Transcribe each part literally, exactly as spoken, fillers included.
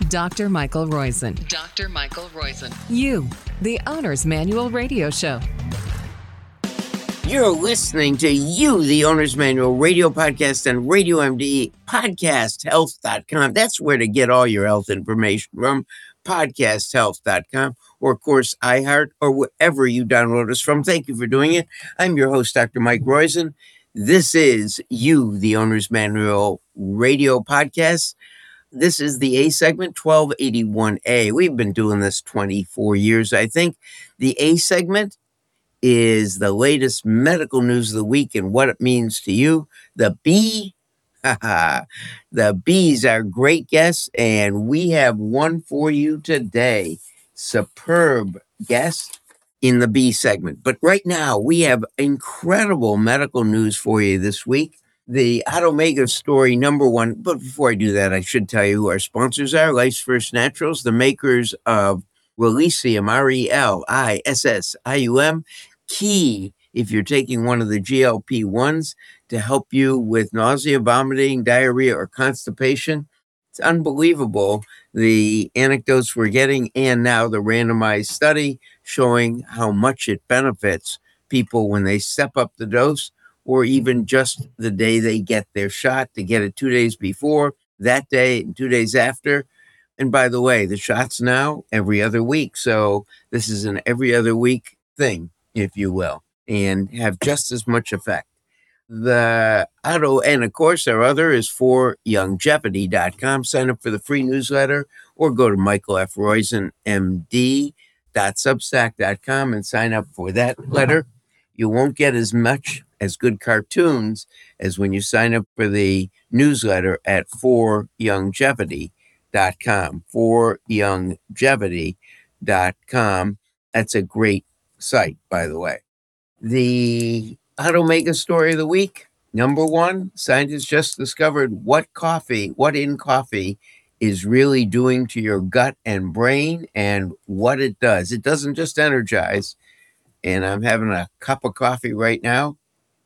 Doctor Michael Roizen. Doctor Michael Roizen. You, the Owner's Manual Radio Show. You're listening to You, the Owner's Manual Radio Podcast on Radio M D, podcast health dot com. That's where to get all your health information from, podcast health dot com, or of course, iHeart, or wherever you download us from. Thank you for doing it. I'm your host, Doctor Mike Roizen. This is You, the Owner's Manual Radio Podcast. This is the A segment, twelve eighty-one A. We've been doing this twenty-four years, I think. The A segment is the latest medical news of the week and what it means to you. The B, the B's are great guests, and we have one for you today. Superb guest in the B segment. But right now, we have incredible medical news for you this week. The Automega story number one. But before I do that, I should tell you who our sponsors are. Life's First Naturals, the makers of Relisium, R E L I S S I U M. Key, if you're taking one of the G L P ones to help you with nausea, vomiting, diarrhea, or constipation. It's unbelievable, the anecdotes we're getting, and now the randomized study showing how much it benefits people when they step up the dose, or even just the day they get their shot, to get it two days before, that day, and two days after. And by the way, the shot's now every other week. So this is an every other week thing, if you will, and have just as much effect. The auto, and of course, our other is for Youngevity dot com. Sign up for the free newsletter or go to Michael F. Roizen M D dot substack dot com and sign up for that letter. You won't get as much as good cartoons as when you sign up for the newsletter at for Youngevity dot com. for Youngevity dot com. That's a great site, by the way. The Automega story of the week. Number one, scientists just discovered what coffee, what in coffee is really doing to your gut and brain and what it does. It doesn't just energize. And I'm having a cup of coffee right now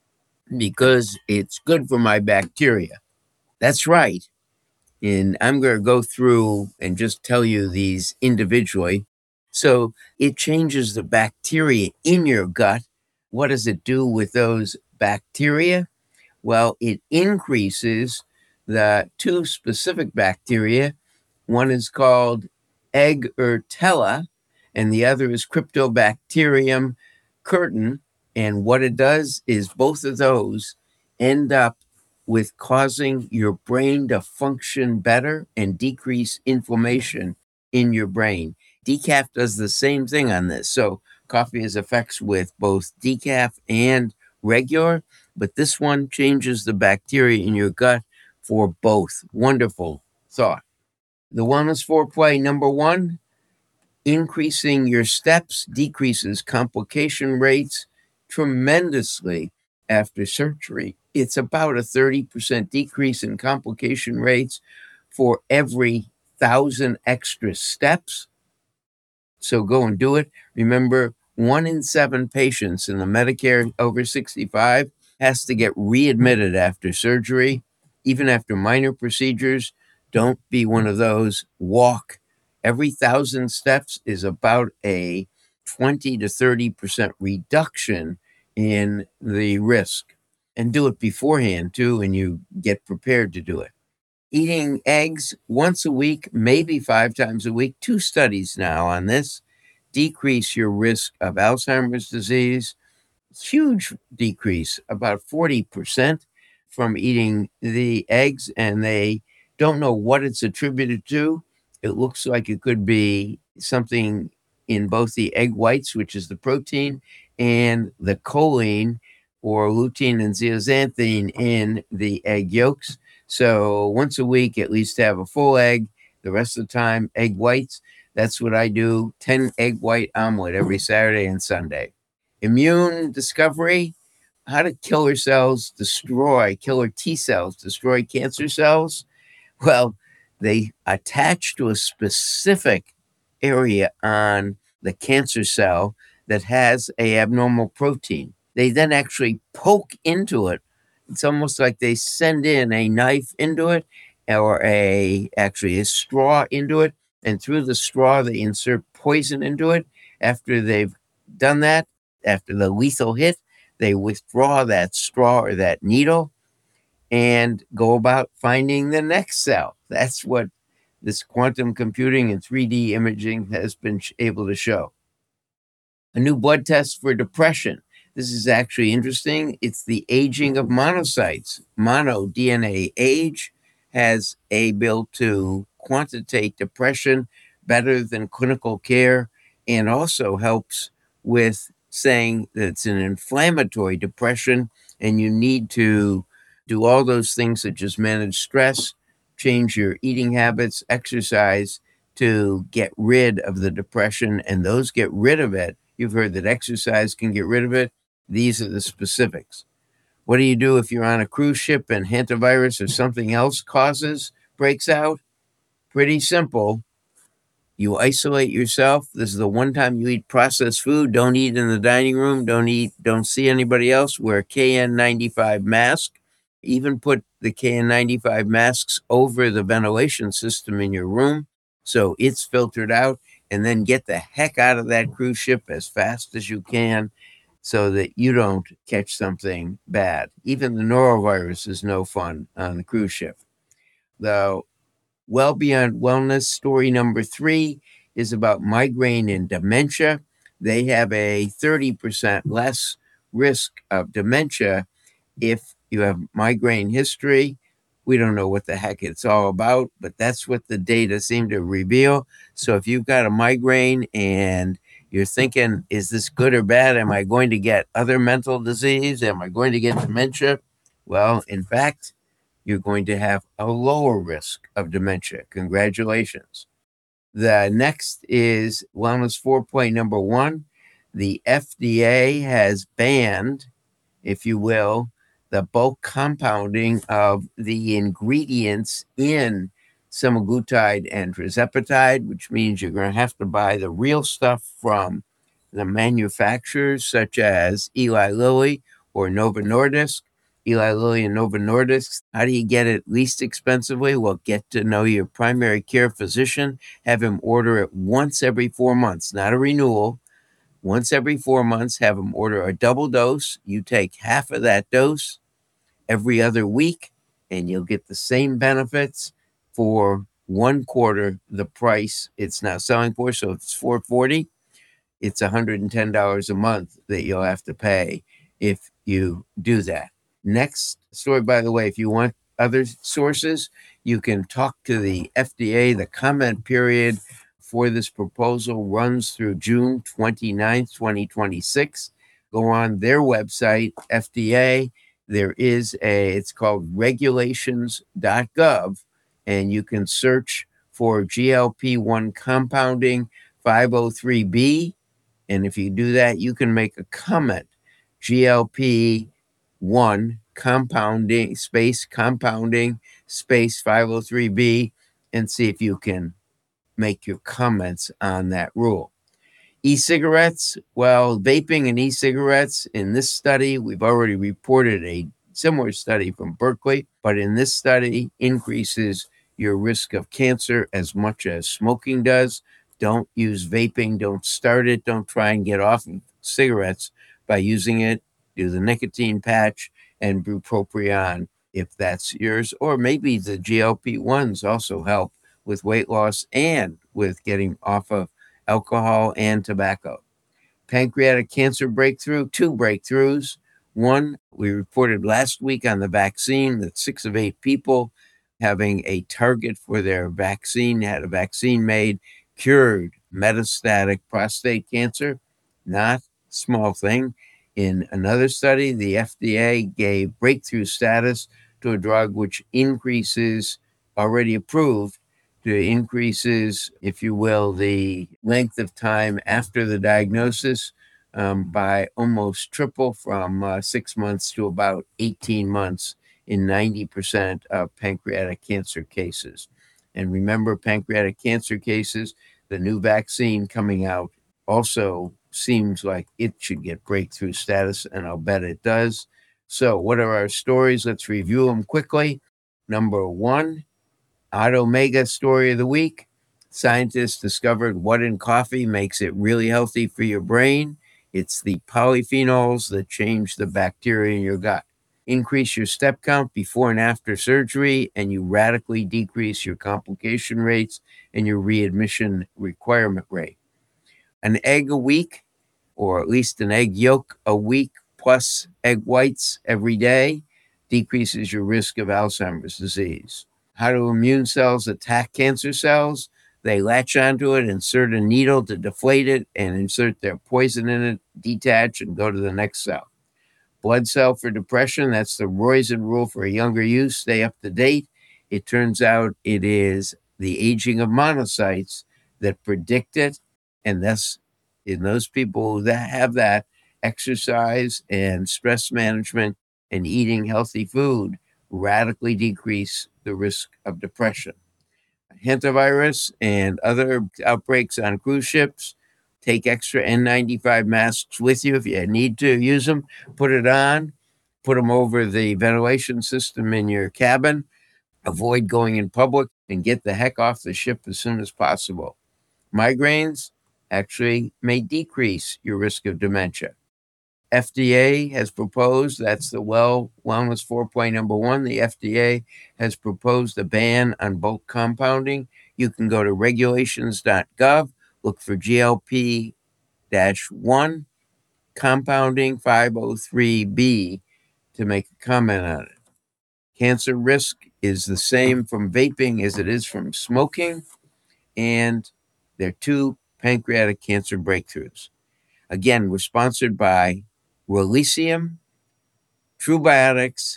because it's good for my bacteria. That's right. And I'm going to go through and just tell you these individually. So it changes the bacteria in your gut. What does it do with those bacteria? Well, it increases the two specific bacteria. One is called Eggerichia, and the other is Cryptobacterium curtin. And what it does is both of those end up with causing your brain to function better and decrease inflammation in your brain. Decaf does the same thing on this. So coffee has effects with both decaf and regular, but this one changes the bacteria in your gut for both. Wonderful thought. The wellness foreplay number one, increasing your steps decreases complication rates tremendously after surgery. It's about a thirty percent decrease in complication rates for every thousand extra steps. So go and do it. Remember, one in seven patients in the Medicare over sixty-five has to get readmitted after surgery, even after minor procedures. Don't be one of those. Walk. Every thousand steps is about a twenty to thirty percent reduction in the risk. And do it beforehand, too, and you get prepared to do it. Eating eggs once a week, maybe five times a week, two studies now on this, decrease your risk of Alzheimer's disease. Huge decrease, about forty percent from eating the eggs, and they don't know what it's attributed to. It looks like it could be something in both the egg whites, which is the protein, and the choline or lutein and zeaxanthin in the egg yolks. So once a week, at least have a full egg. The rest of the time, egg whites. That's what I do. ten egg white omelet every Saturday and Sunday. Immune discovery, how do killer cells destroy, killer T cells destroy cancer cells? Well, they attach to a specific area on the cancer cell that has a abnormal protein. They then actually poke into it. It's almost like they send in a knife into it, or a actually a straw into it, and through the straw they insert poison into it. After they've done that, after the lethal hit, they withdraw that straw or that needle and go about finding the next cell. That's what this quantum computing and three D imaging has been able to show. A new blood test for depression. This is actually interesting. It's the aging of monocytes. Mono D N A age has able to quantitate depression better than clinical care, and also helps with saying that it's an inflammatory depression and you need to do all those things such as manage stress, change your eating habits, exercise to get rid of the depression, and those get rid of it. You've heard that exercise can get rid of it. These are the specifics. What do you do if you're on a cruise ship and hantavirus or something else causes, breaks out? Pretty simple. You isolate yourself. This is the one time you eat processed food. Don't eat in the dining room. Don't eat, don't see anybody else. Wear a K N ninety-five mask. Even put the K N ninety-five masks over the ventilation system in your room so it's filtered out, and then get the heck out of that cruise ship as fast as you can so that you don't catch something bad. Even the norovirus is no fun on the cruise ship. The Well Beyond Wellness story number three is about migraine and dementia. They have a thirty percent less risk of dementia if you have migraine history. We don't know what the heck it's all about, but that's what the data seem to reveal. So if you've got a migraine and you're thinking, is this good or bad? Am I going to get other mental disease? Am I going to get dementia? Well, in fact, you're going to have a lower risk of dementia. Congratulations. The next is Wellness four point number one. The F D A has banned, if you will, the bulk compounding of the ingredients in semaglutide and tirzepatide, which means you're going to have to buy the real stuff from the manufacturers such as Eli Lilly or Novo Nordisk. Eli Lilly and Novo Nordisk. How do you get it least expensively? Well, get to know your primary care physician. Have him order it once every four months, not a renewal. Once every four months, have them order a double dose. You take half of that dose every other week, and you'll get the same benefits for one quarter the price it's now selling for. So if it's four hundred forty dollars, it's one hundred ten dollars a month that you'll have to pay if you do that. Next story, by the way, if you want other sources, you can talk to the F D A. The comment period for this proposal runs through June twenty-ninth, twenty twenty-six. Go on their website, F D A. There is a, it's called regulations dot gov, and you can search for G L P one compounding five oh three B. And if you do that, you can make a comment, G L P one compounding space compounding space five oh three B, and see if you can make your comments on that rule. E-cigarettes, well, vaping and e-cigarettes, in this study, we've already reported a similar study from Berkeley, but in this study, increases your risk of cancer as much as smoking does. Don't use vaping. Don't start it. Don't try and get off of cigarettes by using it. Do the nicotine patch and bupropion if that's yours, or maybe the G L P ones also help with weight loss and with getting off of alcohol and tobacco. Pancreatic cancer breakthrough, two breakthroughs. One, we reported last week on the vaccine that six of eight people having a target for their vaccine, had a vaccine made, cured metastatic prostate cancer. Not small thing. In another study, the F D A gave breakthrough status to a drug which increases, already approved, to increases, if you will, the length of time after the diagnosis um, by almost triple, from uh, six months to about eighteen months in ninety percent of pancreatic cancer cases. And remember, pancreatic cancer cases, the new vaccine coming out also seems like it should get breakthrough status, and I'll bet it does. So what are our stories? Let's review them quickly. Number one, Odd Omega story of the week. Scientists discovered what in coffee makes it really healthy for your brain. It's the polyphenols that change the bacteria in your gut. Increase your step count before and after surgery, and you radically decrease your complication rates and your readmission requirement rate. An egg a week, or at least an egg yolk a week, plus egg whites every day, decreases your risk of Alzheimer's disease. How do immune cells attack cancer cells? They latch onto it, insert a needle to deflate it, and insert their poison in it, detach, and go to the next cell. Blood cell for depression, that's the Roizen rule for a younger you. Stay up to date. It turns out it is the aging of monocytes that predict it, and thus, in those people that have that, exercise and stress management and eating healthy food radically decrease the risk of depression. Hantavirus and other outbreaks on cruise ships. Take extra N ninety-five masks with you if you need to use them. Put it on. Put them over the ventilation system in your cabin. Avoid going in public and get the heck off the ship as soon as possible. Migraines actually may decrease your risk of dementia. F D A has proposed, that's the Well Wellness four point number one, the F D A has proposed a ban on bulk compounding. You can go to regulations dot gov, look for G L P one compounding five oh three B to make a comment on it. Cancer risk is the same from vaping as it is from smoking, and there are two pancreatic cancer breakthroughs. Again, we're sponsored by Releasium, TrueBiotics,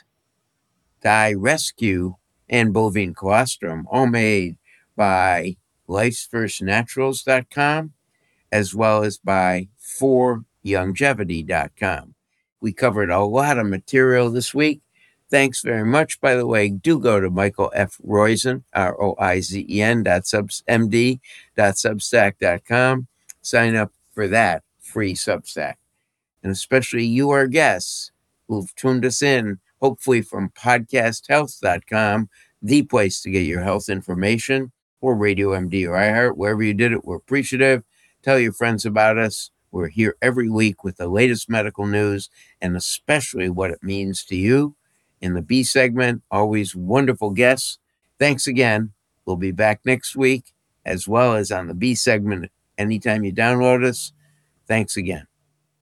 DiRescue, and Bovine Colostrum, all made by lifes first naturals dot com as well as by for longevity dot com. We covered a lot of material this week. Thanks very much. By the way, do go to Michael F. Roizen, R O I Z E N dot M D dot substack dot com. Sign up for that free Substack. And especially you, our guests, who've tuned us in, hopefully from podcast health dot com, the place to get your health information, or Radio M D or iHeart, wherever you did it. We're appreciative. Tell your friends about us. We're here every week with the latest medical news and especially what it means to you. In the B segment, always wonderful guests. Thanks again. We'll be back next week, as well as on the B segment anytime you download us. Thanks again.